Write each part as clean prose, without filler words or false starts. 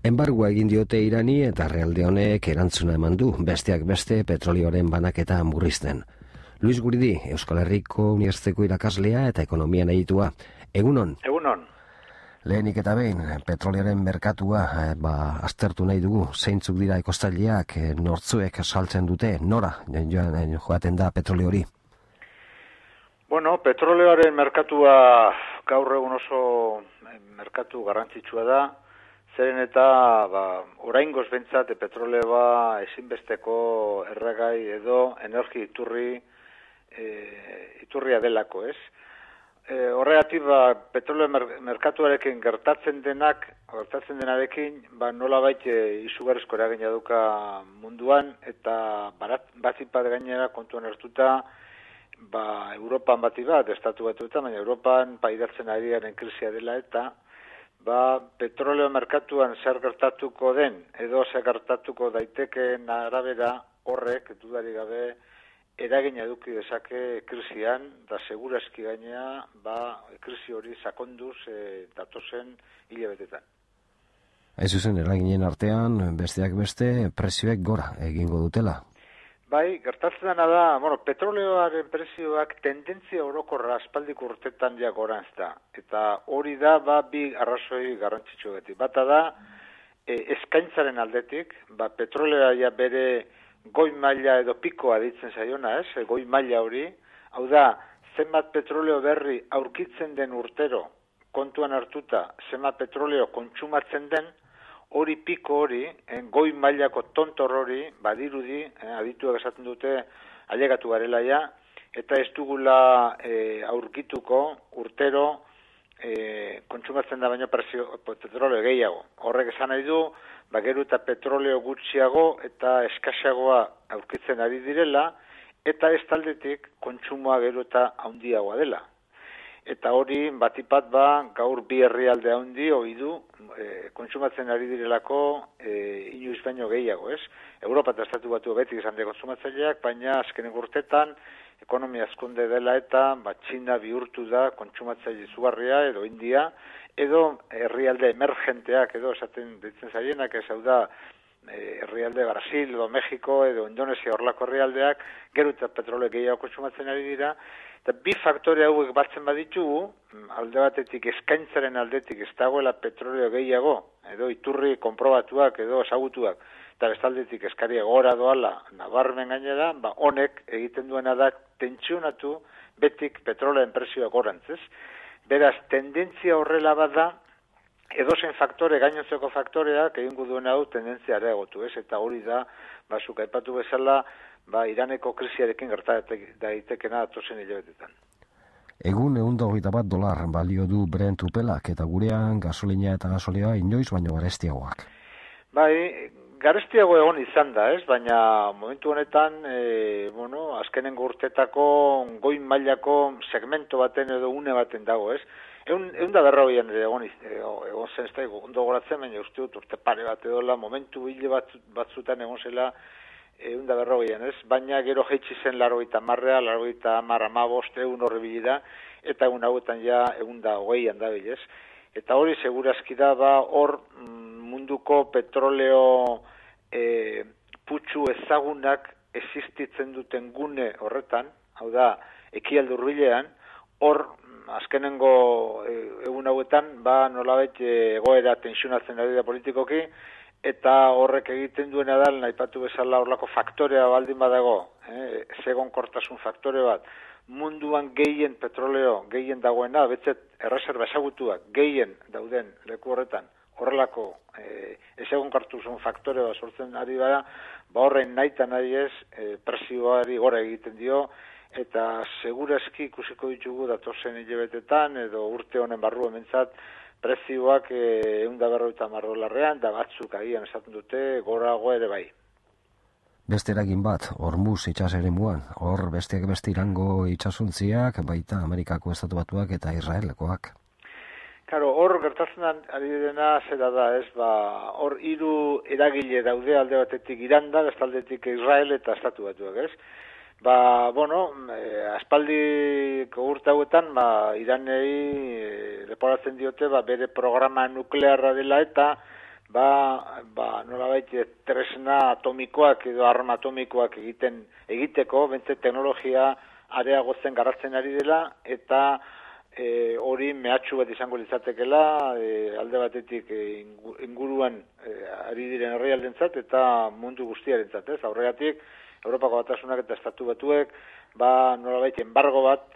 Enbargua egin diote Irani eta herrialde honek erantzuna eman du, besteak beste petrolioaren banaketa murrizten. Luis Guridi, Euskal Herriko Unibertsitateko irakaslea eta ekonomian aditua. Egunon? Egunon. Lehenik eta behin, petrolioaren merkatua aztertu nahi dugu, zeintzuk dira ekostaileak, nortzuek saltzen dute, nora joaten da petrolio hori? Bueno, petrolioaren merkatua gaur egun oso merkatu garrantzitsua da, zeren eta oraingoz behintzat petrolioa ezinbesteko erregai edo energia iturria delako, ez? Horregatik petrolio merkatuarekin gertatzen denarekin nolabait izugarrizko eragina duka munduan eta batzipat gainera kontuan hartuta Europan bat, estatu batuetan, baina Europan pairatzen ari garen krisia dela eta petrolio merkatuan zer gertatuko den edo zer gertatuko daitekeen arabera horrek dudarik gabe eragina eduki dezake krisian, da segurazki gainea, krisi hori sakonduz datozen hilabetetan. Ez zuzen, eraginen artean, besteak beste, prezioek gora egingo dutela. Bai, gertatzen dena da, petrolioaren prezioak tendentzia orokorra aspaldiko urtetan ja gorantz da. Eta hori da, bi arrazoi garrantzitsu beti. Bata da, eskaintzaren aldetik, petrolioa ja bere goi maila edo pikoa ditzen zaiona, goi maila hori, hau da, zenbat petrolio berri aurkitzen den urtero kontuan hartuta, zenbat petrolio kontsumatzen den, hori piko hori, goi mailako tontor hori, badirudi, adituak esaten dute, ailegatu garela ja, eta ez dugula aurkituko urtero kontsumatzen da baino petrolio gehiago. Horrek esan nahi du, gero eta petrolio gutxiago eta eskasagoa aurkitzen ari direla, eta ez taldetik kontsumoa gero eta handiagoa dela. Eta hori batipat gaur bi herrialde handi hori du kontsumatzen ari direlako inoiz baino gehiago, ez? Europa eta Estatu Batu beti izan dira kontsumatzaileak, baina azkenen urtetan ekonomia hazkunde dela eta Txina bihurtu da kontsumatzaile izugarria edo India, edo herrialde emergenteak edo esaten ditzen zaienak, ez hau da herrialde Brasil edo Mexiko edo Indonesia horlako herrialdeak gero eta petrolio gehiago kontsumatzen ari dira, eta bi faktore hauek batzen baditugu, alde batetik eskaintzaren aldetik ez dagoela petrolio gehiago, edo iturri konprobatuak edo ezagutuak, eta bestaldetik eskaria gora doala nabarmen gainera, honek egiten duena da tentsionatu betik petrolioen prezioa gorantzez. Beraz, tendentzia horrela bada, edozen faktore, gainontzeko faktoreak egingo duena du tendentzia areagotu, ez? Eta hori da, zuk aipatu bezala, Iraneko krisiarekin daitekena datozen hilabetetan. Egun $121 balio du Brent upelak eta gurean gasolina eta gasolioa inoiz baino garestiagoak. Garestiago egon izan da, ez? Baina momentu honetan, azkenengo urtetako goi mailako segmento baten edo une baten dago, ez? Egun da berroian egon zen ez da, ondo goratzen, baina uste dut urte pare bat edola, momentu hile batzutan egon zela egun da berroian, ez? Baina gero jeitsi zen 80, 85 egun horri bilida, eta egun hauetan ja egun da 20 dabil, ez? Eta hori segurazki da, hor munduko petroleo putxu ezagunak existitzen duten gune horretan, hau da, ekialde hurbilean, hor azkenengo egun hauetan, nolabait egoera tensionatzen ari da politikoki, eta horrek egiten duena da, naipatu bezala horlako faktorea baldin badago, segonkortasun faktore bat, munduan gehien petroleo, gehien dagoena, betzet erreserba ezagutuak, gehien dauden leku horretan, horrelako ezegonkortasun faktore bat sortzen ari bada, horren nahitan ari ez, prezioari gora egiten dio, eta segurazki ikusiko ditugu datozen hilabetetan edo urte honen barru hementzat prezioak $150 da batzuk agian esaten dute gorago ere bai. Beste eragin bat, Hormuz itsas eremuan, hor besteak beste Irango itsasontziak, baita Amerikako Estatu Batuak eta Israelekoak. Claro, hor gertatzen ari dena zera da, ez, hor hiru eragile daude alde batetik Iranda, bestaldetik Israel eta Estatu Batuak, ez? Aspaldiko urte hauetan, Iranei leporatzen diote, bere programa nuklearra dela eta nolabait tresna atomikoak edo arma atomikoak egiteko, bentze teknologia areagotzen garatzen ari dela, eta hori mehatxu bat izango litzatekela, alde batetik inguruan ari diren herrialdentzat eta mundu guztiarentzat, ez? Aurregatik, Europako Batasunak eta Estatu Batuek, nolabait embargo bat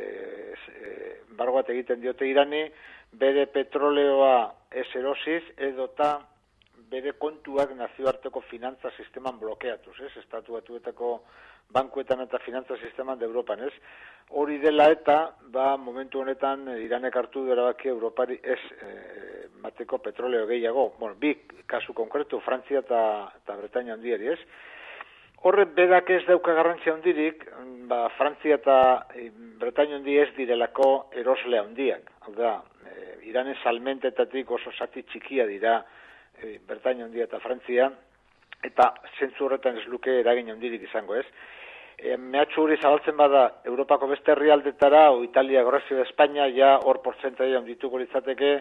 egiten diote Irani, bere petroleoa ez erosiz, edota bere kontuak nazioarteko finantza sisteman blokeatuz, ez? Estatu Batuetako bankuetan eta finantza sisteman de Europan, ez? Hori dela eta, momentu honetan Iranek hartu du erabaki Europari ez mateko petroleo gehiago. Bueno, bi kasu konkretu, Frantzia eta Bretainia handiari, ez? Horrek berak ez dauka garrantzia handirik, Frantzia eta Bretainia handi ez direlako erosle handiak. Hau da, Iranen salmentetatik oso zati txikia dira Bretainia handia eta Frantzia, eta zentzu horretan ez luke eragin handirik izango, ez? Mehatxu hori zabaltzen bada Europako beste herrialdetara, o Italia, Grezia, Espainia, ja hor portzentaia handituko litzateke,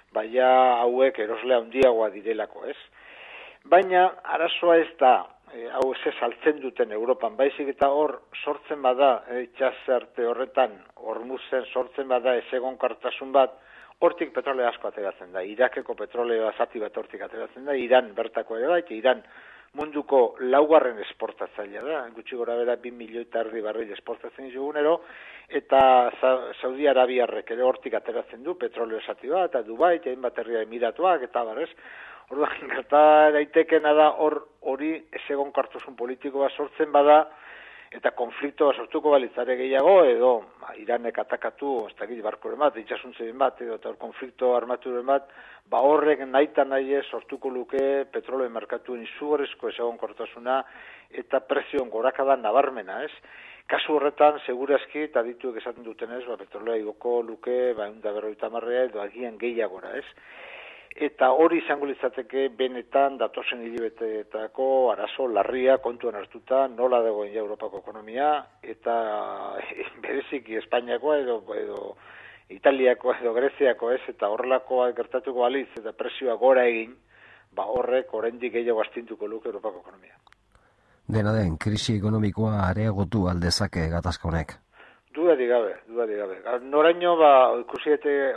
ja hauek erosle handiagoa direlako, ez? Baina arazoa ez da, hau ez saltzen duten Europan, baizik eta hor sortzen bada, itxasarte horretan, hormuzen sortzen bada ezegonkortasun bat, hortik petroleo asko ateratzen da, Irakeko petroleo zati bat hortik ateratzen da, Iran bertako ere bai, Iran munduko laugarren esportatzailea da, gutxi gora bera 2,5 milioi barril esportatzen dizugunero, eta Saudi Arabiarrek ere hortik ateratzen du petroleo zati bat, eta Dubai, eta hainbat herria Emiratuak, eta barez. Orduan, gerta daitekena da hori ezegonkortasun politikoa sortzen bada, eta konfliktoa sortuko balitzare gehiago, edo Iranek atakatu, ez dakit barkoren bat, itxasuntzeen bat, edo eta konflikto armaturen bat, horrek nahi sortuko luke petroleo merkatuen izugarrizko ezegonkortasuna eta prezioen gorakada nabarmena, ez? Kasu horretan, segurazki, eta dituek esaten dutenez, petrolea igoko luke, 150 edo agian gehiagora, ez? Eta hori izango litzateke benetan datozen hilibeteetako arazo larria kontuan hartuta nola dagoen ja Europako ekonomia eta bereziki Espainiakoa edo Italiakoa edo Greziako, ez? Eta horrelakoa gertatuko balitz eta presioa gora egin, horrek oraindik gehiago astinduko luke Europako ekonomia. Dena den, krisi ekonomikoa areagotu aldezake gatazka honek. Dudarik gabe. Noraino ikusiete,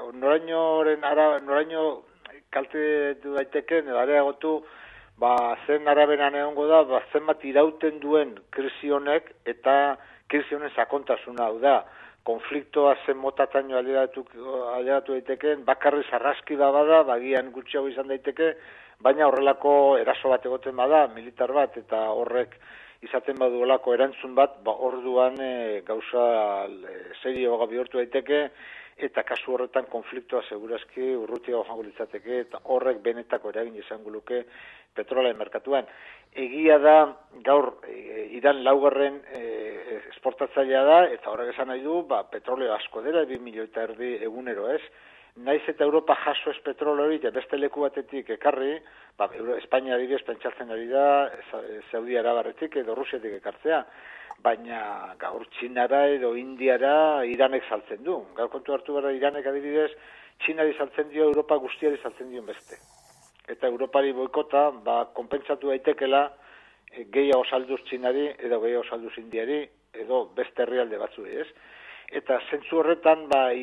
noraino kalte du daiteken, areagotu, zen araberan egongo da, zenbat irauten duen krisi honek eta krisi honen sakontasuna, hau da, konfliktoa zen motataino aleratu daiteken, bakarri sarraski bada, bagian gutxiago izan daiteke, baina horrelako eraso bat egoten bada, militar bat, eta horrek izaten baduelako erantzun bat, orduan gauza serioa bihurtu daiteke, eta kasu horretan konfliktoa segurazki urrutiago jango litzateke, eta horrek benetako eragin izango luke petrolaren merkatuan. Egia da, gaur, Iran laugarren esportatzailea da, eta horrek esan nahi du, petroleo asko dela, 2,5 milioi egunero, ez? Naiz eta Europa jaso ez petroleo hori, beste leku batetik ekarri, Espainia adibidez pentsatzen ari da, Saudi Arabarretik edo Rusiatik ekartzea, baina gaur Txinara edo Indiara Iranek saltzen du. Gaur kontu hartu gara Iranek adibidez, Txinari saltzen dio, Europa guztiari saltzen dion beste. Eta Europari boikota, konpentsatu daitekela gehiago salduz Txinari edo gehiago salduz Indiari edo beste herrialde batzuei, ez? Eta zentzu horretan,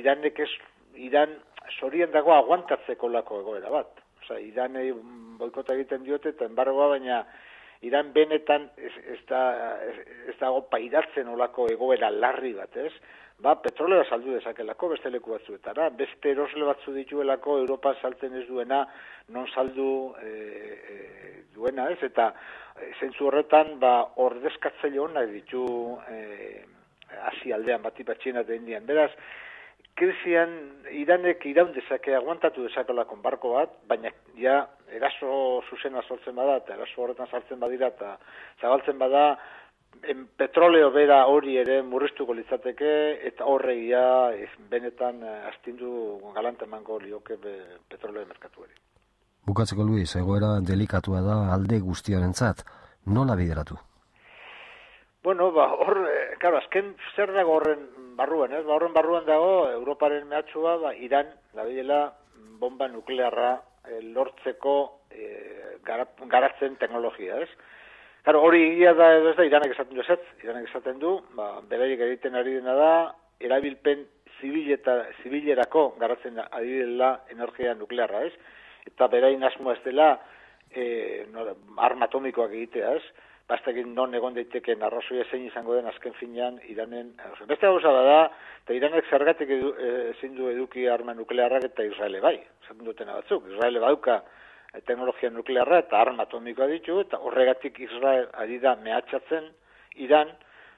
Iran zorien dago aguantatzeko lako egoera bat. Osa, Iranei boikota egiten diote eta embargoa, baina Iran benetan ez dago pairatzen olako egoera larri bat, ez? Petroleoa saldu dezakelako beste leku batzuetara, beste erosle batzu dituelako Europa saltzen ez duena, non saldu duena, ez? Eta zentzu horretan, ordezkatzaile honak ditu Asia aldean bati Txina eta Indian. Beraz, krisian Iranek iraun dezake, aguantatu dezakelako barko bat, baina ja eraso zuzena sortzen bada, eta eraso horretan sartzen badira, eta zabaltzen bada, petroleo bera hori ere murriztuko litzateke, eta horregia benetan astindu galanta emango lioke petroleo merkatuari. Bukatzeko, Luis, egoera delikatua da alde guztiarentzat, nola bideratu? Bueno, azken zer dago horren barruan, ez? Horren barruan dago Europaren mehatxua, Iran, dabilela, bomba nuklearra lortzeko garatzen teknologia, ez? Claro, hori egia da edo ez da, Iranek esaten du ez, Iranek esaten du, beraiek egiten ari dena da, erabilpen zibilerako garatzen ari dela energia nuklearra, ez? Eta berain asmoa ez dela arma atomikoak egitea, ez? Bastekin non egon daiteken arrazoia zein izango den azken finean Iranen... Beste gauza da, eta Iranek zergatik ezin du eduki arma nuklearrak eta Israele bai, esaten dutena batzuk. Israele badauka teknologia nuklearra eta arma atomikoa ditu, eta horregatik Israel ari da mehatxatzen Iran,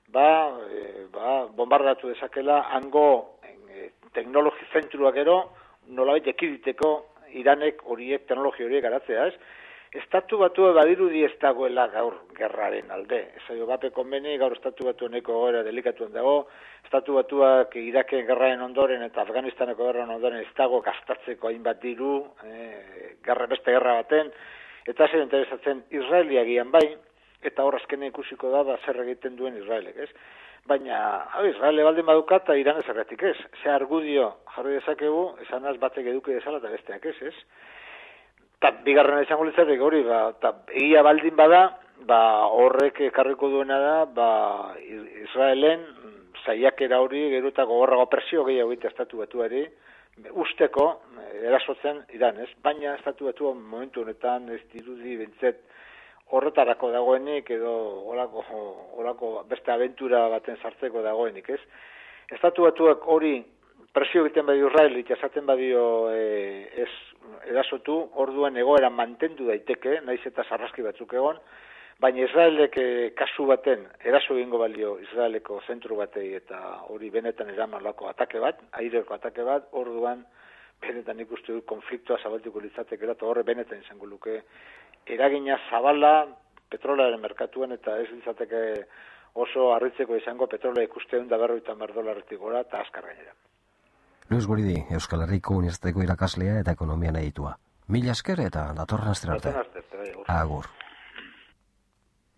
bombardatu dezakela hango teknologi zentrua gero nolabait ekiditeko Iranek teknologia horiek garatzea, ez? Estatu Batua badirudi ez dagoela gaur gerraren alde. Ez bape konbeni, gaur Estatu Batu neko goera delikatuan dago, Estatu Batuak Iraken gerraren ondoren eta Afganistaneko gerraren ondoren ez dago gastatzeko hainbat diru, beste gerra baten, eta zer interesatzen Israeliagian bai, eta hor azkenen ikusiko da zer egiten duen Israelek, ez? Baina, Israele baldin baduka eta Iran ezergatik ez. Ze argudio jarri dezakegu, esanaz batek eduki dezala eta besteak ez, ez? Eta bigarren izango litzatek hori, eta egia baldin bada, horrek ekarriko duena da, Israelen saiakera hori gero eta gogorrago presio gehiago egitea Estatu Batuari, usteko erasotzen Iran, ez? Baina Estatu Batua momentu honetan ez dirudi bintzet horretarako dagoenik edo horako beste abentura baten sartzeko dagoenik, ez? Estatu Batuak hori presio egiten badio Israel, esaten badio ez erasotu, orduan egoera mantendu daiteke, naiz eta sarraski batzuk egon, baina Israelek kasu baten eraso egingo balio Israeleko zentru batei eta hori benetan eramanlako atake bat, aireko atake bat, orduan benetan ikustu du konfliktoa zabaltuko litzatekela eta horre benetan izango luke eragina zabala petrolaren merkatuan eta ez litzateke oso harritzeko izango petrolea ikusten $150 gora eta azkar gainera. Luis Guridi, Euskal Herriko Unibertsitateko irakaslea eta ekonomian aditua. Mila esker eta datorren astera arte. Agur.